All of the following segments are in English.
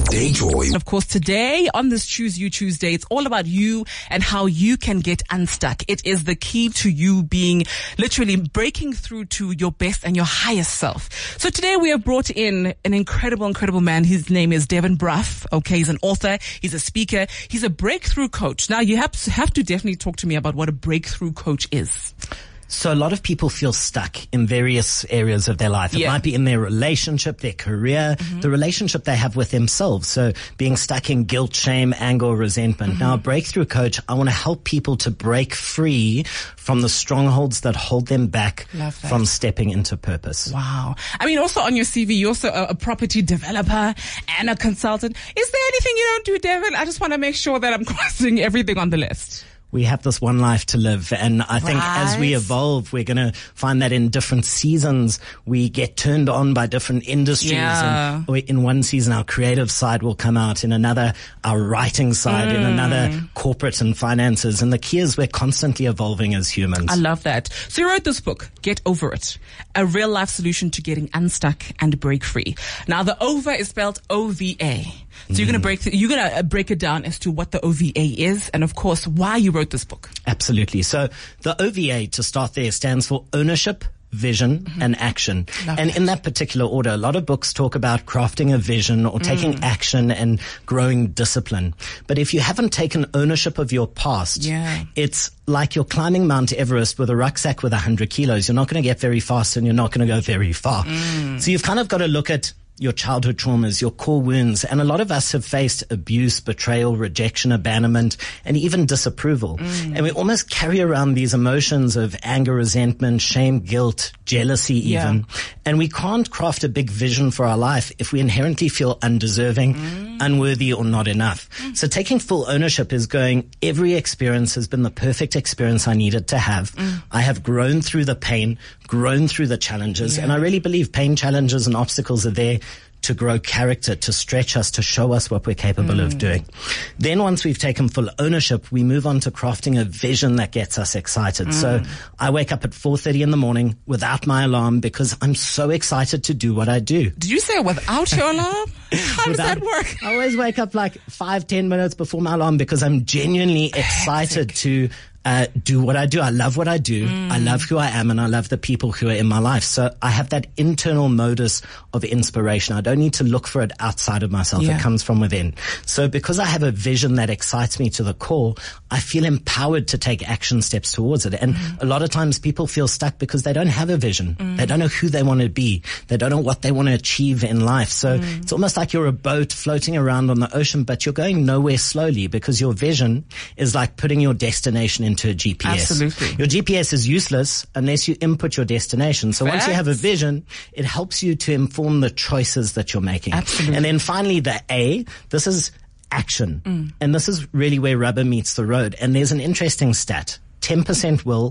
Dayjoy. Of course, today on this Choose You Tuesday, it's all about you and how you can get unstuck. It is the key to you being literally breaking through to your best and your highest self. So today we have brought in an incredible man. His name is Devin Bruff. Okay, he's an author. He's a speaker. He's a breakthrough coach. Now you have to definitely talk to me about what a breakthrough coach is. So a lot of people feel stuck in various areas of their life. It might be in their relationship, their career, the relationship they have with themselves. So being stuck in guilt, shame, anger, or resentment. Now, a breakthrough coach, I want to help people to break free from the strongholds that hold them back from stepping into purpose. Wow. I mean, also on your CV, you're also a property developer and a consultant. Is there anything you don't do, Devin? I just want to make sure that I'm crossing everything on the list. We have this one life to live, and I think as we evolve, we're going to find that in different seasons we get turned on by different industries. And in one season, our creative side will come out, in another, our writing side, in another, corporate and finances. And the key is we're constantly evolving as humans. I love that. So you wrote this book, Get Over It, a real life solution to getting unstuck and break free. Now, the over is spelled OVA. So you're going to break it down as to what the OVA is, and of course why you wrote this book. Absolutely. So the OVA, to start there, stands for ownership, vision, and action. In that particular order, a lot of books talk about crafting a vision or taking action and growing discipline. But if you haven't taken ownership of your past, it's like you're climbing Mount Everest with a rucksack with 100 kilos. You're not going to get very fast, and you're not going to go very far. So you've kind of got to look at your childhood traumas, your core wounds. And a lot of us have faced abuse, betrayal, rejection, abandonment, and even disapproval. And we almost carry around these emotions of anger, resentment, shame, guilt, jealousy even. And we can't craft a big vision for our life if we inherently feel undeserving, unworthy, or not enough. So taking full ownership is going, every experience has been the perfect experience I needed to have. I have grown through the pain, grown through the challenges. And I really believe pain, challenges, and obstacles are there to grow character, to stretch us, to show us what we're capable of doing. Then once we've taken full ownership, we move on to crafting a vision that gets us excited. So I wake up at 4:30 in the morning without my alarm because I'm so excited to do what I do. Did you say without your alarm? How does that work? I always wake up like 5-10 minutes before my alarm because I'm genuinely excited to do what I do. I love what I do. I love who I am, and I love the people who are in my life. So I have that internal modus of inspiration. I don't need to look for it outside of myself. It comes from within. So because I have a vision that excites me to the core, I feel empowered to take action steps towards it. And a lot of times people feel stuck because they don't have a vision. They don't know who they want to be. They don't know what they want to achieve in life. So it's almost like you're a boat floating around on the ocean, but you're going nowhere slowly because your vision is like putting your destination into a GPS. Absolutely. Your GPS is useless unless you input your destination. So once you have a vision, it helps you to inform the choices that you're making. Absolutely. And then finally the A, this is action. And this is really where rubber meets the road. And there's an interesting stat. 10% will,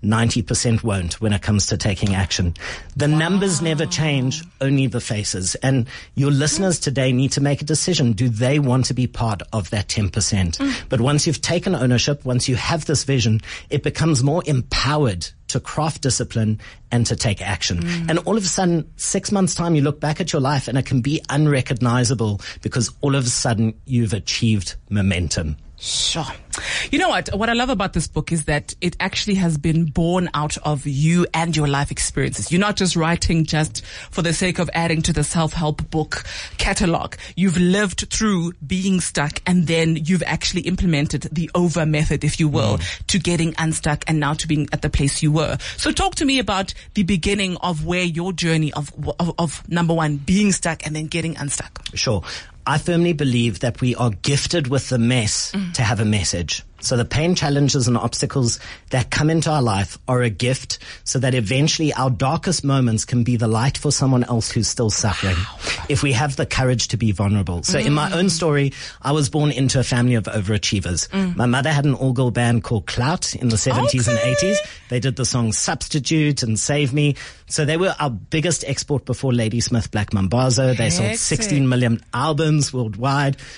90% won't when it comes to taking action. The numbers never change, only the faces. And your listeners today need to make a decision. Do they want to be part of that 10%? But once you've taken ownership, once you have this vision, it becomes more empowered to craft discipline and to take action. And all of a sudden, 6 months' time, you look back at your life and it can be unrecognizable because all of a sudden you've achieved momentum. Sure. You know what I love about this book is that it actually has been born out of you and your life experiences. You're not just writing just for the sake of adding to the self-help book catalog. You've lived through being stuck, and then you've actually implemented the over method, if you will, to getting unstuck and now to being at the place you were. So talk to me about the beginning of where your journey of number one, being stuck and then getting unstuck. Sure. I firmly believe that we are gifted with the mess to have a message. So the pain, challenges, and obstacles that come into our life are a gift so that eventually our darkest moments can be the light for someone else who's still suffering. If we have the courage to be vulnerable. So in my own story, I was born into a family of overachievers. My mother had an all-girl band called Clout in the 70s and 80s. They did the songs Substitute and Save Me. So they were our biggest export before Ladysmith Black Mambazo. They sold 16 million albums worldwide.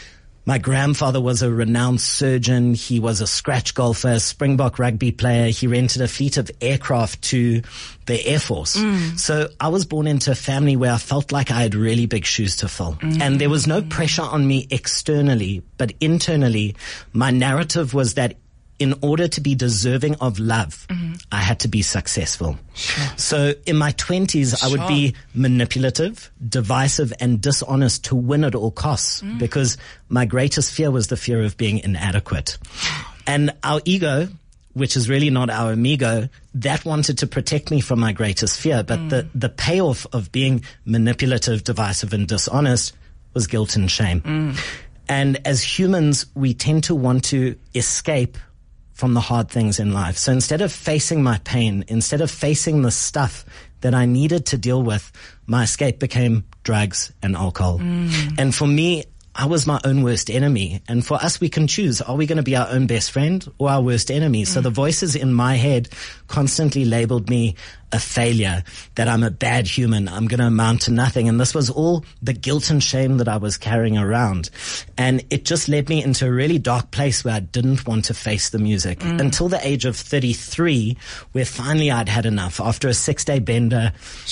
My grandfather was a renowned surgeon. He was a scratch golfer, a Springbok rugby player. He rented a fleet of aircraft to the Air Force. So I was born into a family where I felt like I had really big shoes to fill. And there was no pressure on me externally, but internally, my narrative was that in order to be deserving of love, I had to be successful. So in my 20s, I would be manipulative, divisive, and dishonest to win at all costs because my greatest fear was the fear of being inadequate. And our ego, which is really not our amigo, that wanted to protect me from my greatest fear. But the payoff of being manipulative, divisive, and dishonest was guilt and shame. And as humans, we tend to want to escape from the hard things in life. So instead of facing my pain, instead of facing the stuff that I needed to deal with, my escape became drugs and alcohol. And for me, I was my own worst enemy. And for us, we can choose. Are we going to be our own best friend or our worst enemy? So the voices in my head constantly labeled me a failure, that I'm a bad human, I'm going to amount to nothing. And this was all the guilt and shame that I was carrying around. And it just led me into a really dark place where I didn't want to face the music until the age of 33, where finally I'd had enough. After a 6-day bender,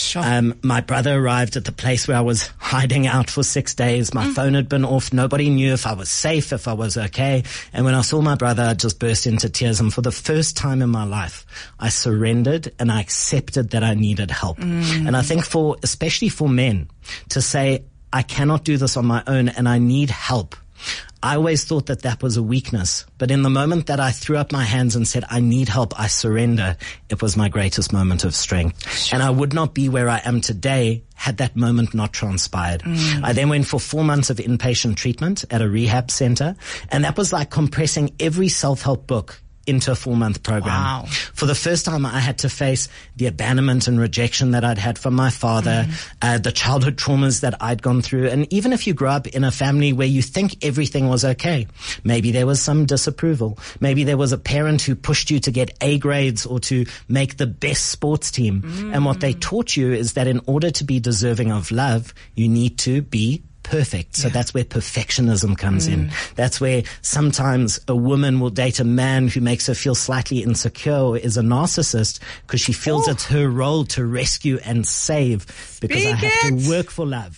my brother arrived at the place where I was hiding out for 6 days. My phone had been off. Nobody knew if I was safe, if I was okay. And when I saw my brother, I just burst into tears. And for the first time in my life, I surrendered and I accepted that I needed help. And I think especially for men, to say, I cannot do this on my own and I need help, I always thought that was a weakness. But in the moment that I threw up my hands and said, I need help, I surrender, it was my greatest moment of strength. And I would not be where I am today had that moment not transpired. I then went for 4 months of inpatient treatment at a rehab center. And that was like compressing every self-help book into a 4-month program. Wow. For the first time, I had to face the abandonment and rejection that I'd had from my father, the childhood traumas that I'd gone through. And even if you grew up in a family where you think everything was okay, maybe there was some disapproval. Maybe there was a parent who pushed you to get A grades or to make the best sports team. And what they taught you is that in order to be deserving of love, you need to be perfect. So that's where perfectionism comes in. That's where sometimes a woman will date a man who makes her feel slightly insecure or is a narcissist because she feels it's her role to rescue and save because I have to work for love.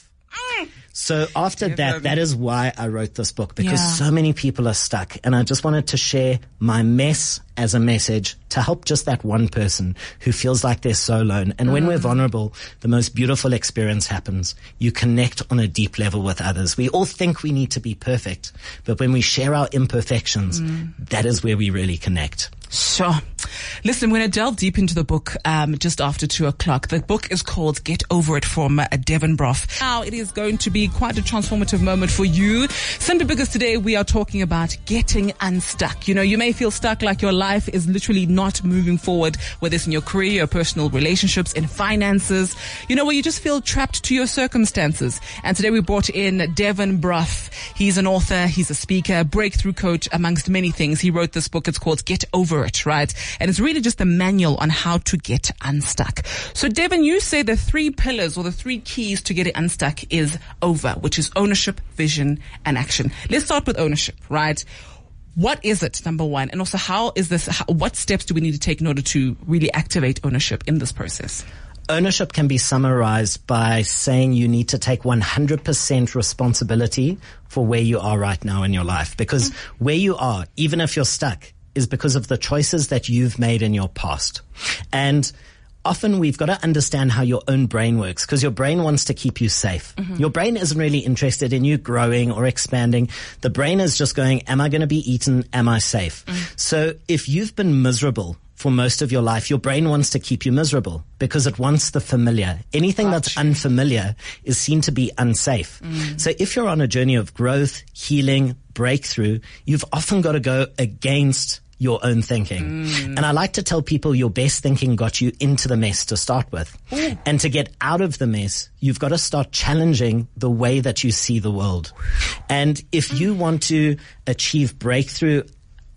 So after that is why I wrote this book, because so many people are stuck, and I just wanted to share my mess as a message to help just that one person who feels like they're so alone. And when we're vulnerable, the most beautiful experience happens. You connect on a deep level with others. We all think we need to be perfect, but when we share our imperfections, that is where we really connect. Sure. Listen, we're going to delve deep into the book just after 2:00. The book is called Get Over It from Devin Brough. Now, it is going to be quite a transformative moment for you, simply because today we are talking about getting unstuck. You know, you may feel stuck, like your life is literally not moving forward, whether it's in your career, your personal relationships, in finances, you know, where you just feel trapped to your circumstances. And today we brought in Devin Brough. He's an author, he's a speaker, breakthrough coach, amongst many things. He wrote this book. It's called Get Over It, right? And it's really just a manual on how to get unstuck. So Devin, you say the 3 pillars or the 3 keys to getting unstuck is over, which is ownership, vision, and action. Let's start with ownership, right? What is it, number one? And also, what steps do we need to take in order to really activate ownership in this process? Ownership can be summarized by saying you need to take 100% responsibility for where you are right now in your life. Because where you are, even if you're stuck, is because of the choices that you've made in your past. And often we've got to understand how your own brain works, because your brain wants to keep you safe. Your brain isn't really interested in you growing or expanding. The brain is just going, am I going to be eaten? Am I safe? So if you've been miserable for most of your life, your brain wants to keep you miserable because it wants the familiar. Anything that's unfamiliar is seen to be unsafe. So if you're on a journey of growth, healing, breakthrough, you've often got to go against your own thinking. And I like to tell people your best thinking got you into the mess to start with. And to get out of the mess, you've got to start challenging the way that you see the world. And if you want to achieve breakthrough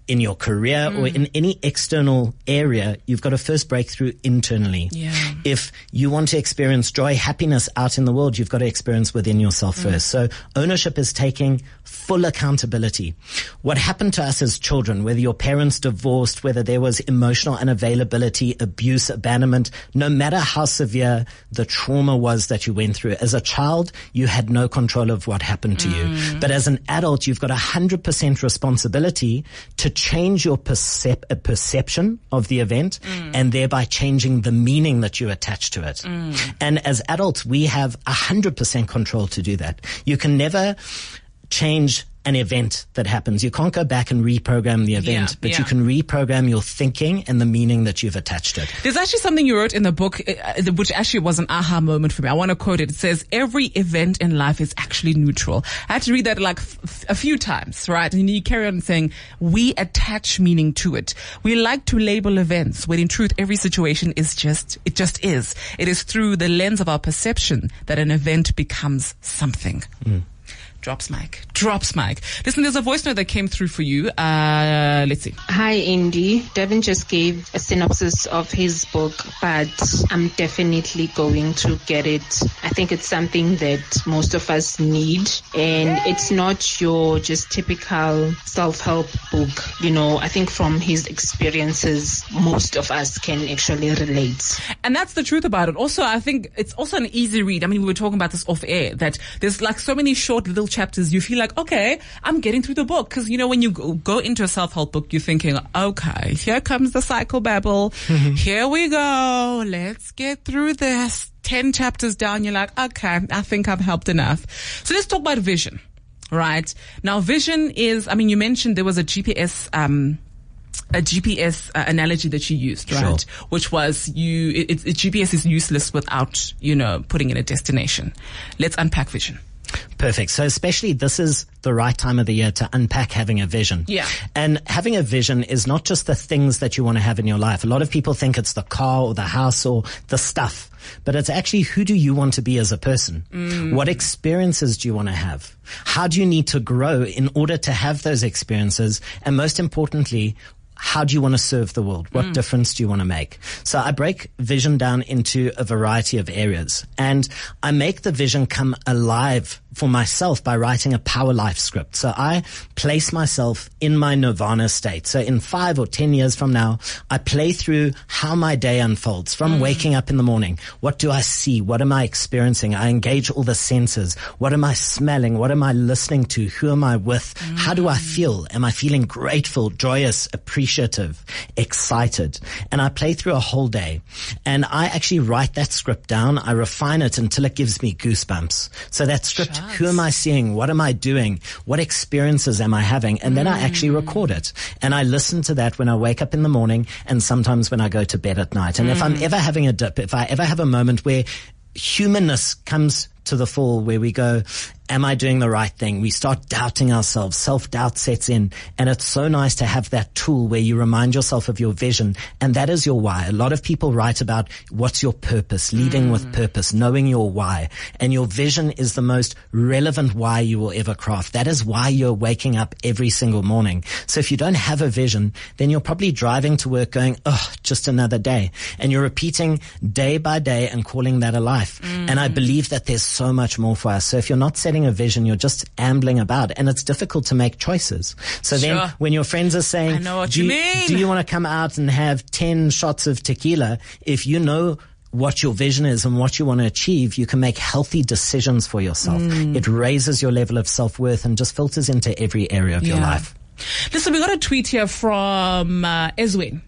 in your career or in any external area, you've got to first break through internally. Yeah. If you want to experience joy, happiness out in the world, you've got to experience within yourself first. So ownership is taking full accountability. What happened to us as children, whether your parents divorced, whether there was emotional unavailability, abuse, abandonment, no matter how severe the trauma was that you went through, as a child, you had no control of what happened to you. But as an adult, you've got 100% responsibility to change your perception of the event and thereby changing the meaning that you attach to it. And as adults, we have 100% control to do that. You can never change an event that happens. You can't go back and reprogram the event, but you can reprogram your thinking and the meaning that you've attached to it. There's actually something you wrote in the book, which actually was an aha moment for me. I want to quote it. It says, every event in life is actually neutral. I had to read that like a few times, right? And you carry on saying, we attach meaning to it. We like to label events when in truth, every situation is it just is. It is through the lens of our perception that an event becomes something. Drops mic. Listen, there's a voice note that came through for you. Let's see. Hi, Indy. Devin just gave a synopsis of his book, but I'm definitely going to get it. I think it's something that most of us need, and it's not your just typical self-help book. You know, I think from his experiences, most of us can actually relate. And that's the truth about it. Also, I think it's also an easy read. I mean, we were talking about this off air, that there's like so many short little chapters, you feel like, okay, I'm getting through the book. Because, you know, when you go into a self-help book, you're thinking, okay, here comes the psychobabble. Here we go. Let's get through this. 10 chapters down, you're like, okay, I think I've helped enough. So let's talk about vision, right? Now, vision is, I mean, you mentioned there was a GPS analogy that you used, right? Sure. Which was GPS is useless without, you know, putting in a destination. Let's unpack vision. Perfect. So especially this is the right time of the year to unpack having a vision. Yeah. And having a vision is not just the things that you want to have in your life. A lot of people think it's the car or the house or the stuff, but it's actually, who do you want to be as a person? What experiences do you want to have? How do you need to grow in order to have those experiences? And most importantly, how do you want to serve the world? What difference do you want to make? So I break vision down into a variety of areas, and I make the vision come alive for myself by writing a power life script. So I place myself in my nirvana state. So in 5 or 10 years from now, I play through how my day unfolds from waking up in the morning. What do I see? What am I experiencing? I engage all the senses. What am I smelling? What am I listening to? Who am I with? How do I feel? Am I feeling grateful, joyous, appreciative, excited? And I play through a whole day, and I actually write that script down. I refine it until it gives me goosebumps. So that script, who am I seeing? What am I doing? What experiences am I having? And then I actually record it. And I listen to that when I wake up in the morning and sometimes when I go to bed at night. And if I'm ever having a dip, if I ever have a moment where humanness comes to the fore, where we go, am I doing the right thing? We start doubting ourselves. Self-doubt sets in. And it's so nice to have that tool where you remind yourself of your vision. And that is your why. A lot of people write about what's your purpose, leading with purpose, knowing your why. And your vision is the most relevant why you will ever craft. That is why you're waking up every single morning. So if you don't have a vision, then you're probably driving to work going, oh, just another day. And you're repeating day by day and calling that a life. And I believe that there's so much more for us. So if you're not setting a vision, you're just ambling about, and it's difficult to make choices. So then when your friends are saying, I know what you mean. Do you want to come out and have 10 shots of tequila? If you know what your vision is and what you want to achieve, you can make healthy decisions for yourself. It raises your level of self-worth and just filters into every area of your life. Listen, we got a tweet here from Ezwin.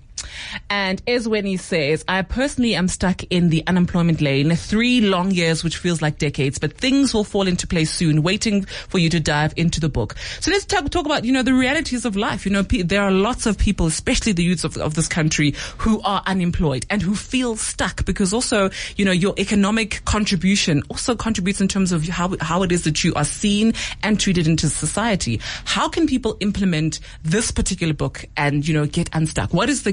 And Ezweni says, I personally am stuck in the unemployment lane, 3 long years, which feels like decades, but things will fall into place soon, waiting for you to dive into the book. So let's talk about, you know, the realities of life. You know, there are lots of people, especially the youths of this country, who are unemployed and who feel stuck, because also, you know, your economic contribution also contributes in terms of how it is that you are seen and treated into society. How can people implement this particular book and, you know, get unstuck? What is the key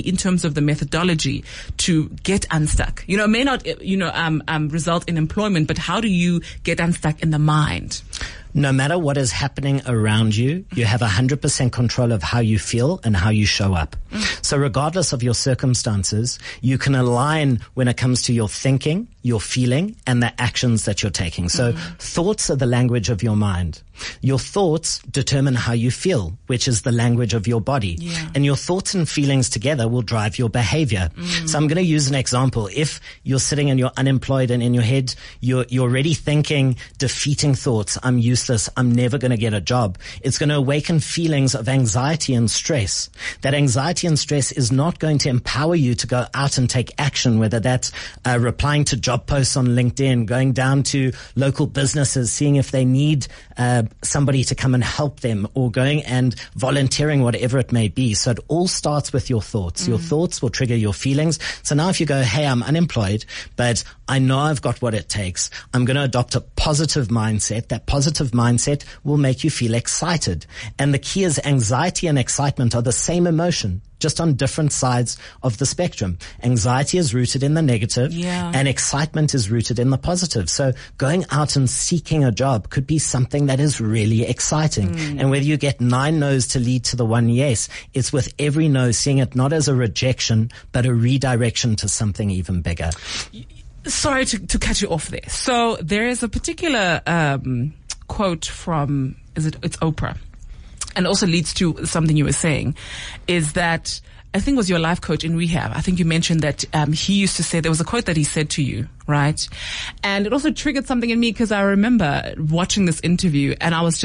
in terms of the methodology to get unstuck? You know, it may not, result in employment, but how do you get unstuck in the mind? No matter what is happening around you, you have 100% control of how you feel and how you show up. So regardless of your circumstances, you can align when it comes to your thinking, your feeling, and the actions that you're taking. So thoughts are the language of your mind. Your thoughts determine how you feel, which is the language of your body. Yeah. And your thoughts and feelings together will drive your behavior. So I'm going to use an example. If you're sitting and you're unemployed and in your head, you're already thinking defeating thoughts, I'm useless, I'm never going to get a job, it's going to awaken feelings of anxiety and stress. That anxiety and stress is not going to empower you to go out and take action, whether that's replying to job posts on LinkedIn, going down to local businesses, seeing if they need somebody to come and help them, or going and volunteering, whatever it may be. So it all starts with your thoughts. Your thoughts will trigger your feelings. So now if you go, hey, I'm unemployed, but I know I've got what it takes, I'm going to adopt a positive mindset. That positive mindset will make you feel excited. And the key is anxiety and excitement are the same emotion, just on different sides of the spectrum. Anxiety is rooted in the negative, and excitement is rooted in the positive. So going out and seeking a job could be something that is really exciting. And whether you get 9 no's to lead to the 1 yes, it's with every no seeing it not as a rejection, but a redirection to something even bigger. Sorry to cut you off there. So there is a particular quote from, it's Oprah, and also leads to something you were saying, is that I think it was your life coach in rehab. I think you mentioned that he used to say, there was a quote that he said to you, right? And it also triggered something in me, because I remember watching this interview and I was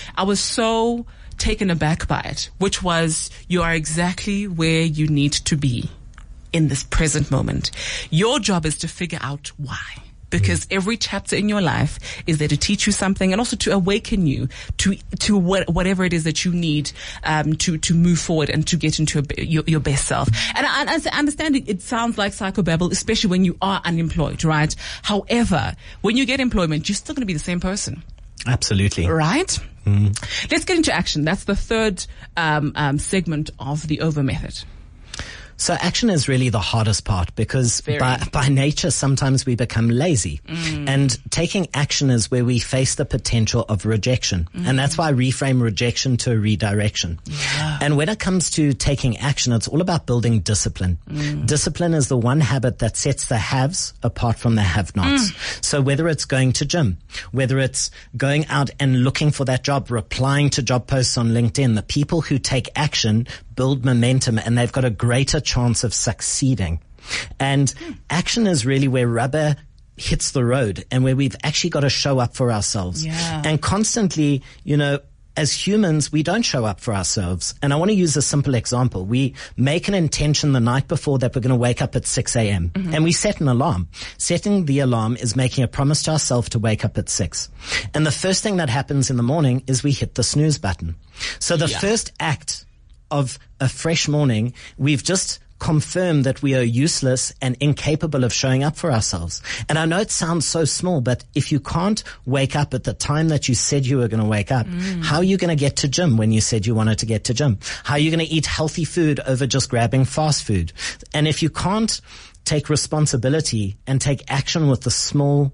so taken aback by it, which was, you are exactly where you need to be in this present moment. Your job is to figure out why. Because every chapter in your life is there to teach you something, and also to awaken you to whatever it is that you need to move forward and to get into your best self. And I understand it sounds like psychobabble, especially when you are unemployed, right? However, when you get employment, you're still going to be the same person. Absolutely. Right? Let's get into action. That's the third segment of the OVA method. So action is really the hardest part, because by nature, sometimes we become lazy. And taking action is where we face the potential of rejection. And that's why I reframe rejection to a redirection. Yeah. And when it comes to taking action, it's all about building discipline. Discipline is the one habit that sets the haves apart from the have-nots. So whether it's going to gym, whether it's going out and looking for that job, replying to job posts on LinkedIn, the people who take action build momentum, and they've got a greater chance of succeeding. And action is really where rubber hits the road, and where we've actually got to show up for ourselves. And constantly, as humans, we don't show up for ourselves. And I want to use a simple example. We make an intention the night before that we're going to wake up at 6 a.m. And we set an alarm. Setting the alarm is making a promise to ourselves to wake up at 6. And the first thing that happens in the morning is we hit the snooze button. So the first act of a fresh morning, we've just confirmed that we are useless and incapable of showing up for ourselves. And I know it sounds so small, but if you can't wake up at the time that you said you were going to wake up, how are you going to get to gym when you said you wanted to get to gym? How are you going to eat healthy food over just grabbing fast food? And if you can't take responsibility and take action with the small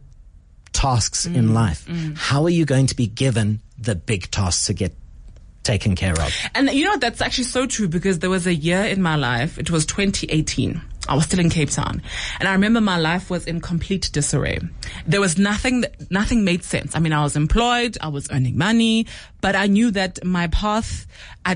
tasks in life, how are you going to be given the big tasks to get taken care of? And that's actually so true, because there was a year in my life, it was 2018. I was still in Cape Town, and I remember my life was in complete disarray. There was nothing made sense. I mean, I was employed, I was earning money, but I knew that my path,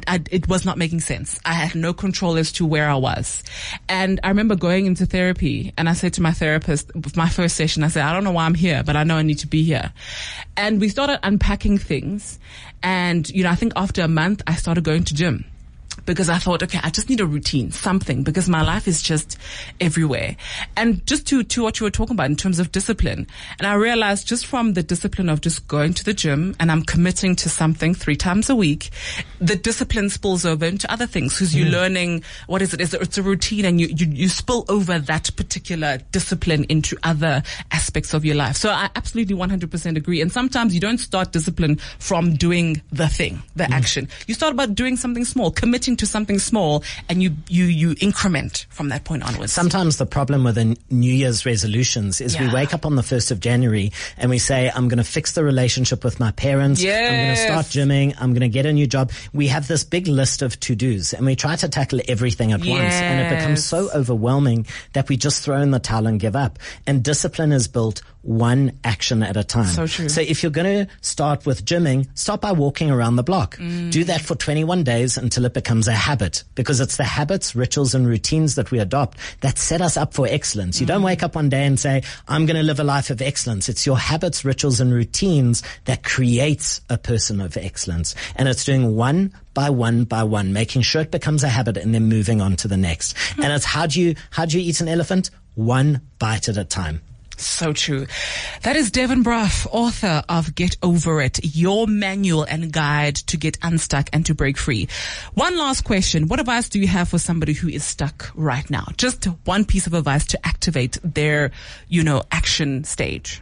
it was not making sense. I had no control as to where I was. And I remember going into therapy, and I said to my therapist, with my first session, I said, I don't know why I'm here, but I know I need to be here. And we started unpacking things. And, I think after a month, I started going to gym. Because I thought, okay, I just need a routine, something, because my life is just everywhere. And just to what you were talking about in terms of discipline. And I realized just from the discipline of just going to the gym, and I'm committing to something 3 times a week, the discipline spills over into other things, because you're learning, what is it? It's a routine, and you spill over that particular discipline into other aspects of your life. So I absolutely 100% agree. And sometimes you don't start discipline from doing the thing, the action. You start about doing something small, committing to something small and you increment from that point onwards. Sometimes the problem with the New Year's resolutions is we wake up on the 1st of January and we say, I'm going to fix the relationship with my parents. Yes. I'm going to start gymming. I'm going to get a new job. We have this big list of to-dos and we try to tackle everything at once, and it becomes so overwhelming that we just throw in the towel and give up. And discipline is built one action at a time. So true. So if you're going to start with gymming, start by walking around the block. Do that for 21 days until it becomes a habit, because it's the habits, rituals, and routines that we adopt that set us up for excellence. You don't wake up one day and say, I'm going to live a life of excellence. It's your habits, rituals, and routines that creates a person of excellence. And it's doing one by one by one, making sure it becomes a habit and then moving on to the next. And it's how do you eat an elephant? One bite at a time. So true. That is Devin Brough, author of Get Over It, your manual and guide to get unstuck and to break free. One last question. What advice do you have for somebody who is stuck right now? Just one piece of advice to activate their, action stage.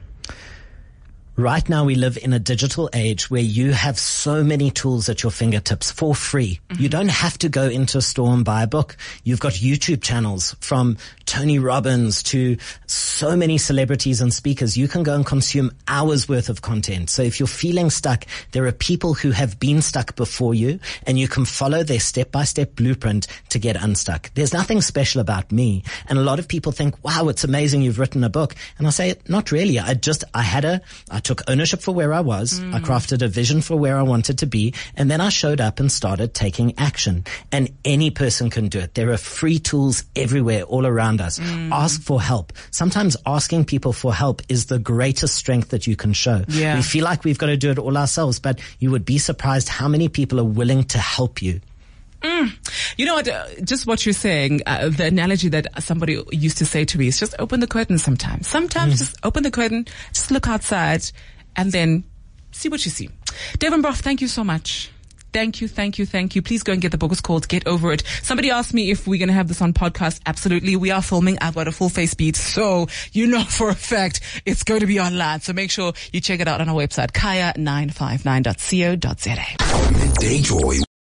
Right now we live in a digital age where you have so many tools at your fingertips for free. You don't have to go into a store and buy a book. You've got YouTube channels from Tony Robbins to so many celebrities and speakers. You can go and consume hours worth of content. So if you're feeling stuck, there are people who have been stuck before you, and you can follow their step-by-step blueprint to get unstuck. There's nothing special about me. And a lot of people think, wow, it's amazing you've written a book. And I say, not really. I took ownership for where I was. I crafted a vision for where I wanted to be. And then I showed up and started taking action. And any person can do it. There are free tools everywhere, all around us. Ask for help. Sometimes asking people for help is the greatest strength that you can show. Yeah. We feel like we've got to do it all ourselves, but you would be surprised how many people are willing to help you. You know what? Just what you're saying, the analogy that somebody used to say to me is just open the curtain sometimes. Sometimes just open the curtain, just look outside, and then see what you see. Devin Brough, thank you so much. Thank you. Please go and get the book. It's called Get Over It. Somebody asked me if we're going to have this on podcast. Absolutely. We are filming. I've got a full face beat. So for a fact it's going to be online. So make sure you check it out on our website, kaya959.co.za. Midday Joy.